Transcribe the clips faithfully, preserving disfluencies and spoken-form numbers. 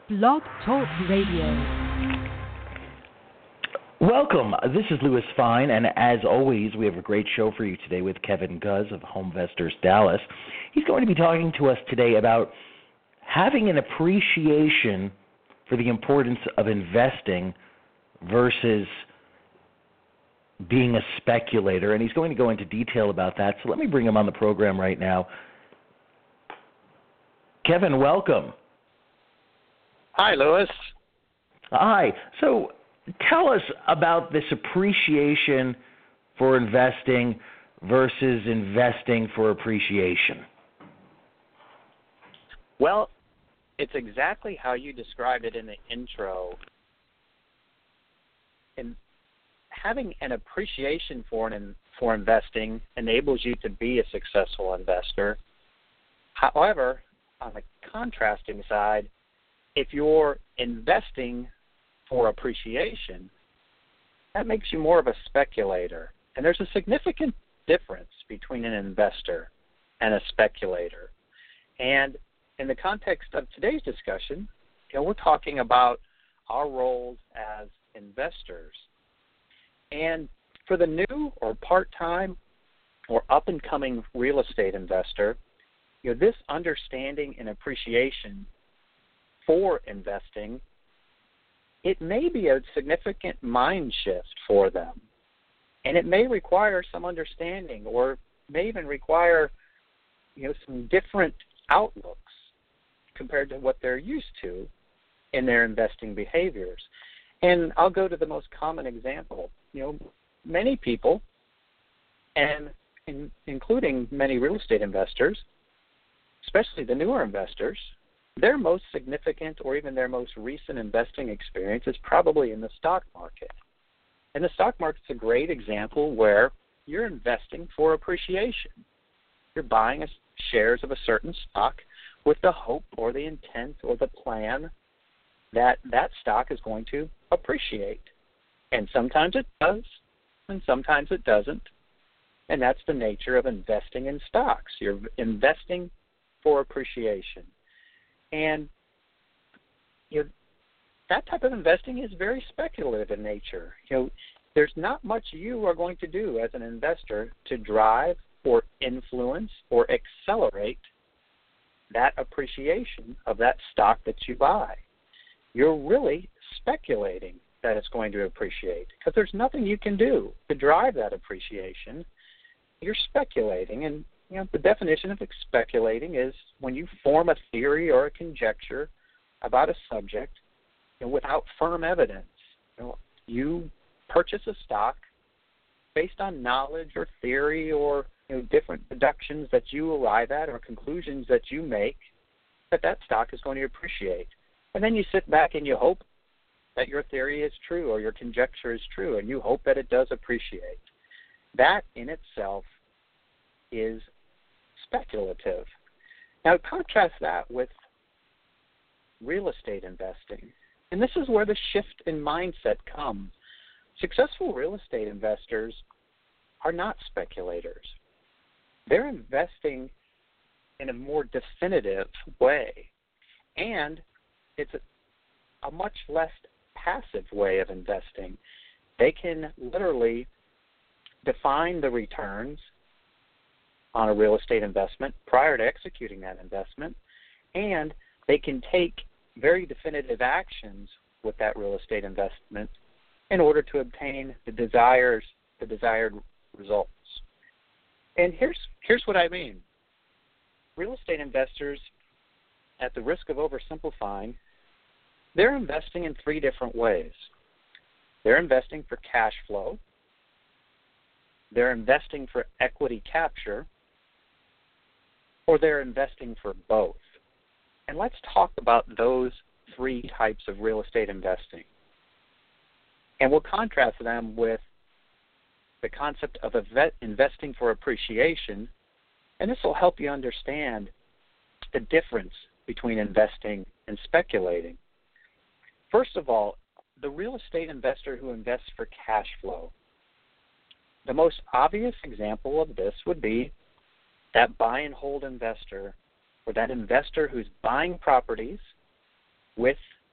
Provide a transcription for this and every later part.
Blog Talk Radio. Welcome. This is Louis Fine, and as always, we have a great show for you today with Kevin Guz of HomeVestors Dallas. He's going to be talking to us today about having an appreciation for the importance of investing versus being a speculator, and he's going to go into detail about that. So let me bring him on the program right now. Kevin, welcome. Hi, Louis. Hi. So tell us about this appreciation for investing versus investing for appreciation. Well, it's exactly how you described it in the intro. And having an appreciation for an, for investing enables you to be a successful investor. However, on the contrasting side, if you're investing for appreciation, that makes you more of a speculator. And there's a significant difference between an investor and a speculator. And in the context of today's discussion, you know, we're talking about our roles as investors. And for the new or part-time or up-and-coming real estate investor, you know, this understanding and appreciation for investing, it may be a significant mind shift for them. And it may require some understanding or may even require, you know, some different outlooks compared to what they're used to in their investing behaviors. And I'll go to the most common example. You know, many people, and in, including many real estate investors, especially the newer investors, their most significant or even their most recent investing experience is probably in the stock market. And the stock market's a great example where you're investing for appreciation. You're buying a, shares of a certain stock with the hope or the intent or the plan that that stock is going to appreciate. And sometimes it does, and sometimes it doesn't. And that's the nature of investing in stocks. You're investing for appreciation. And you know, that type of investing is very speculative in nature. You know, there's not much you are going to do as an investor to drive or influence or accelerate that appreciation of that stock that you buy. You're really speculating that it's going to appreciate because there's nothing you can do to drive that appreciation. You're speculating, and you know, the definition of speculating is when you form a theory or a conjecture about a subject, you know, without firm evidence. You know, you purchase a stock based on knowledge or theory or you know, different deductions that you arrive at or conclusions that you make that that stock is going to appreciate. And then you sit back and you hope that your theory is true or your conjecture is true, and you hope that it does appreciate. That in itself is speculative. Now contrast that with real estate investing. And this is where the shift in mindset comes. Successful real estate investors are not speculators. They're investing in a more definitive way. And it's a, a much less passive way of investing. They can literally define the returns on a real estate investment prior to executing that investment, and they can take very definitive actions with that real estate investment in order to obtain the desires, the desired results. And here's here's what I mean. Real estate investors, at the risk of oversimplifying, they're investing in three different ways. They're investing for cash flow, they're investing for equity capture, or they're investing for both. And let's talk about those three types of real estate investing. And we'll contrast them with the concept of investing for appreciation, and this will help you understand the difference between investing and speculating. First of all, the real estate investor who invests for cash flow. The most obvious example of this would be that buy and hold investor, or that investor who's buying properties with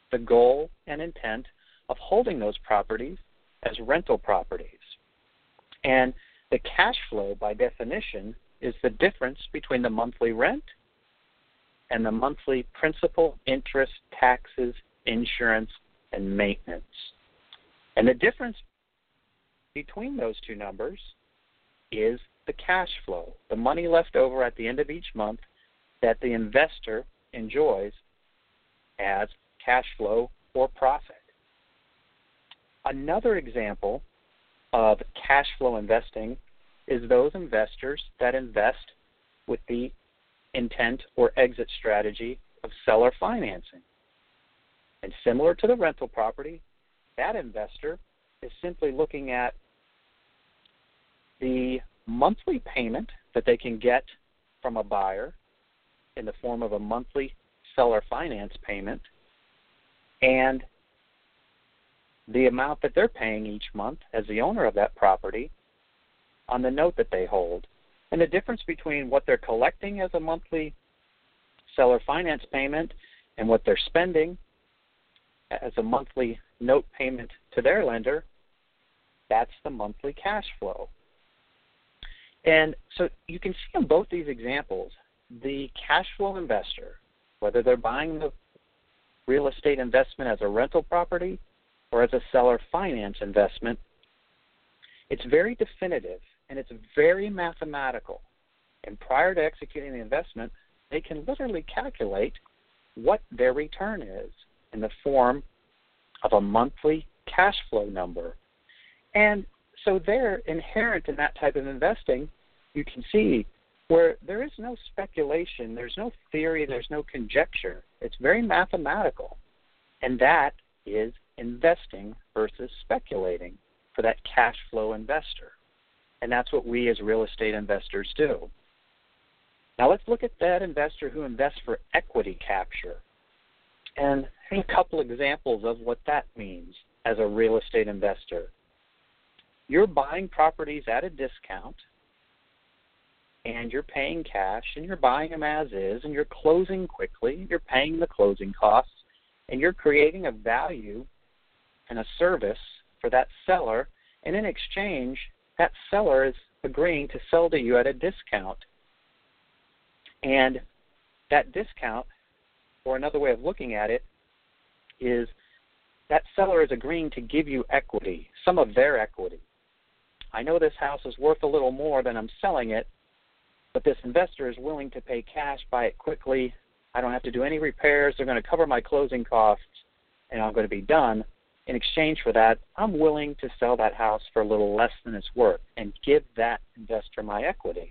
the goal and intent of holding those properties as rental properties. And the cash flow, by definition, is the difference between the monthly rent and the monthly principal, interest, taxes, insurance, and maintenance. And the difference between those two numbers is the cash flow, the money left over at the end of each month that the investor enjoys as cash flow or profit. Another example of cash flow investing is those investors that invest with the intent or exit strategy of seller financing. And similar to the rental property, that investor is simply looking at the monthly payment that they can get from a buyer in the form of a monthly seller finance payment and the amount that they're paying each month as the owner of that property on the note that they hold. And the difference between what they're collecting as a monthly seller finance payment and what they're spending as a monthly note payment to their lender, that's the monthly cash flow. And so you can see in both these examples, the cash flow investor, whether they're buying the real estate investment as a rental property or as a seller finance investment, it's very definitive and it's very mathematical. And prior to executing the investment, they can literally calculate what their return is in the form of a monthly cash flow number. And so they're inherent in that type of investing, you can see where there is no speculation, there's no theory, there's no conjecture. It's very mathematical. And that is investing versus speculating for that cash flow investor. And that's what we as real estate investors do. Now let's look at that investor who invests for equity capture. And a couple examples of what that means as a real estate investor. You're buying properties at a discount, and you're paying cash, and you're buying them as is, and you're closing quickly, you're paying the closing costs, and you're creating a value and a service for that seller, and in exchange, that seller is agreeing to sell to you at a discount. And that discount, or another way of looking at it, is that seller is agreeing to give you equity, some of their equity. I know this house is worth a little more than I'm selling it, but this investor is willing to pay cash, buy it quickly. I don't have to do any repairs. They're going to cover my closing costs, and I'm going to be done. In exchange for that, I'm willing to sell that house for a little less than it's worth and give that investor my equity.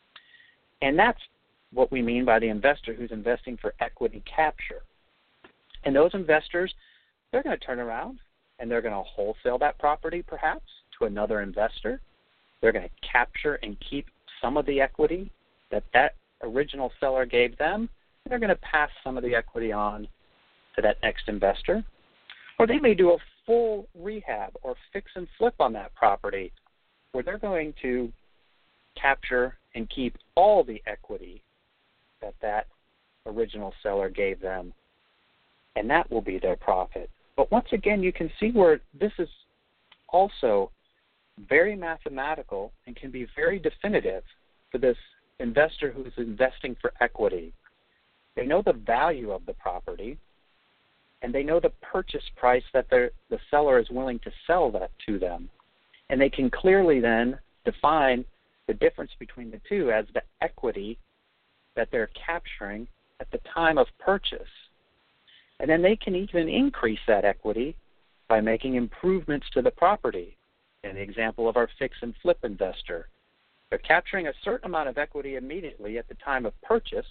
And that's what we mean by the investor who's investing for equity capture. And those investors, they're going to turn around and they're going to wholesale that property perhaps to another investor. They're going to capture and keep some of the equity that that original seller gave them. They're going to pass some of the equity on to that next investor. Or they may do a full rehab or fix and flip on that property where they're going to capture and keep all the equity that that original seller gave them, and that will be their profit. But once again, you can see where this is also very mathematical and can be very definitive for this investor who's investing for equity. They know the value of the property, and they know the purchase price that the seller is willing to sell that to them. And they can clearly then define the difference between the two as the equity that they're capturing at the time of purchase. And then they can even increase that equity by making improvements to the property. In the example of our fix and flip investor, they're capturing a certain amount of equity immediately at the time of purchase,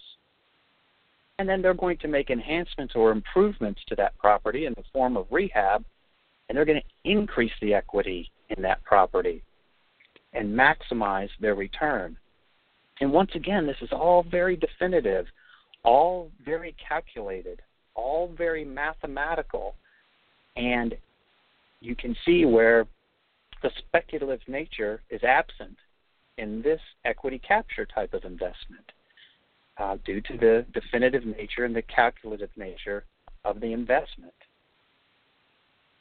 and then they're going to make enhancements or improvements to that property in the form of rehab, and they're going to increase the equity in that property and maximize their return. And once again, this is all very definitive, all very calculated, all very mathematical, and you can see where the speculative nature is absent in this equity capture type of investment uh, due to the definitive nature and the calculative nature of the investment.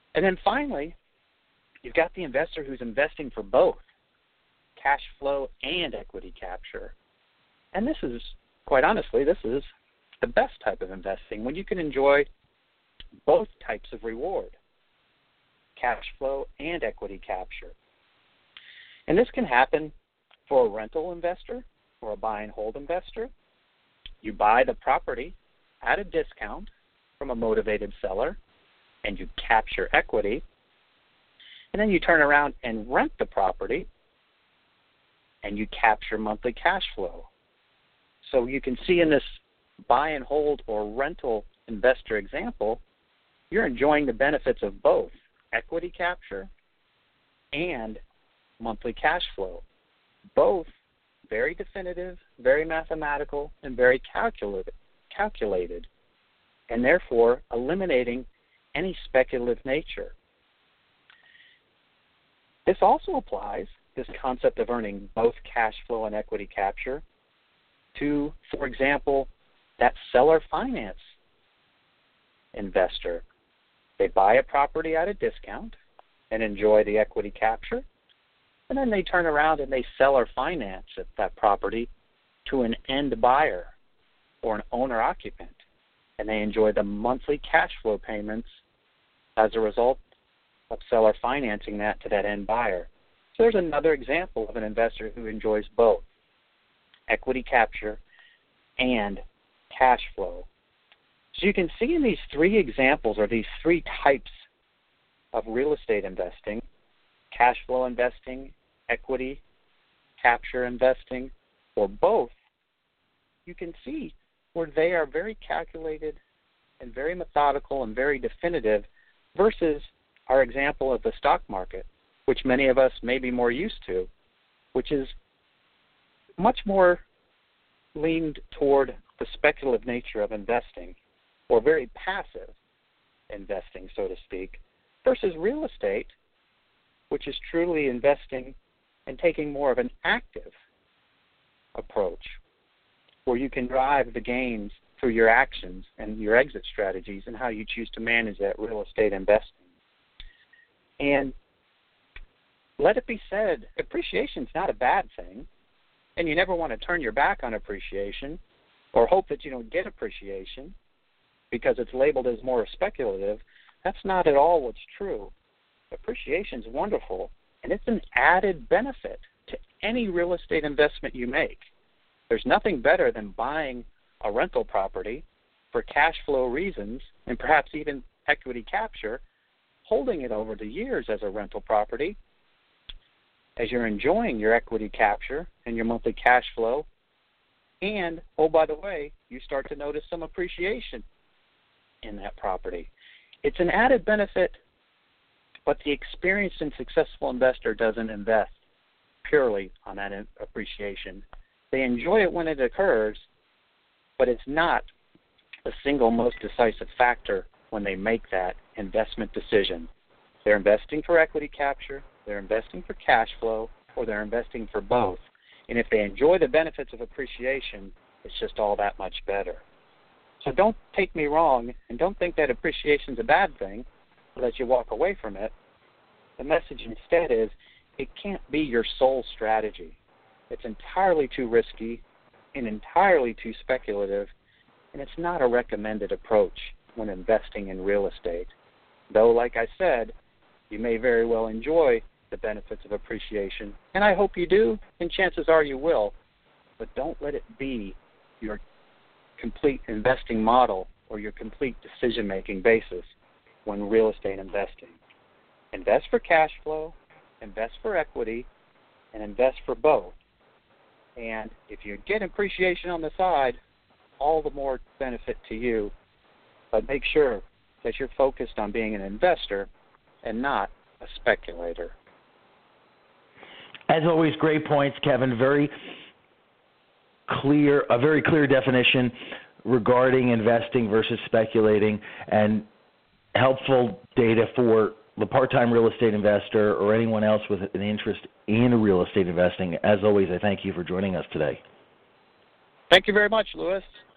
And then finally, you've got the investor who's investing for both cash flow and equity capture. And this is, quite honestly, this is the best type of investing when you can enjoy both types of reward, cash flow and equity capture. And this can happen for a rental investor or a buy and hold investor. You buy the property at a discount from a motivated seller and you capture equity. And then you turn around and rent the property and you capture monthly cash flow. So you can see in this buy and hold or rental investor example, you're enjoying the benefits of both equity capture and monthly cash flow. Both very definitive, very mathematical, and very calculated, calculated, and therefore eliminating any speculative nature. This also applies, this concept of earning both cash flow and equity capture, to, for example, that seller finance investor. They buy a property at a discount and enjoy the equity capture, and then they turn around and they seller finance that property to an end buyer or an owner occupant, and they enjoy the monthly cash flow payments as a result of seller financing that to that end buyer. So there's another example of an investor who enjoys both equity capture and cash flow. So you can see in these three examples, or these three types of real estate investing, cash flow investing, equity capture investing, or both, you can see where they are very calculated and very methodical and very definitive versus our example of the stock market, which many of us may be more used to, which is much more leaned toward the speculative nature of investing, or very passive investing, so to speak, versus real estate, which is truly investing and taking more of an active approach, where you can drive the gains through your actions and your exit strategies and how you choose to manage that real estate investing. And let it be said, appreciation is not a bad thing, and you never want to turn your back on appreciation or hope that you don't get appreciation because it's labeled as more speculative. That's not at all what's true. Appreciation is wonderful, and it's an added benefit to any real estate investment you make. There's nothing better than buying a rental property for cash flow reasons and perhaps even equity capture, holding it over the years as a rental property as you're enjoying your equity capture and your monthly cash flow. And, oh, by the way, you start to notice some appreciation in that property. It's an added benefit, but the experienced and successful investor doesn't invest purely on that appreciation. They enjoy it when it occurs, but it's not the single most decisive factor when they make that investment decision. They're investing for equity capture, they're investing for cash flow, or they're investing for both. And if they enjoy the benefits of appreciation, it's just all that much better. So don't take me wrong, and don't think that appreciation is a bad thing or that you walk away from it. The message instead is it can't be your sole strategy. It's entirely too risky and entirely too speculative, and it's not a recommended approach when investing in real estate. Though, like I said, you may very well enjoy the benefits of appreciation, and I hope you do, and chances are you will, but don't let it be your complete investing model or your complete decision-making basis when real estate investing. Invest for cash flow, invest for equity, and invest for both. And if you get appreciation on the side, all the more benefit to you, but make sure that you're focused on being an investor and not a speculator. As always, great points, Kevin. Very clear, a very clear definition regarding investing versus speculating, and helpful data for the part-time real estate investor or anyone else with an interest in real estate investing. As always, I thank you for joining us today. Thank you very much, Louis.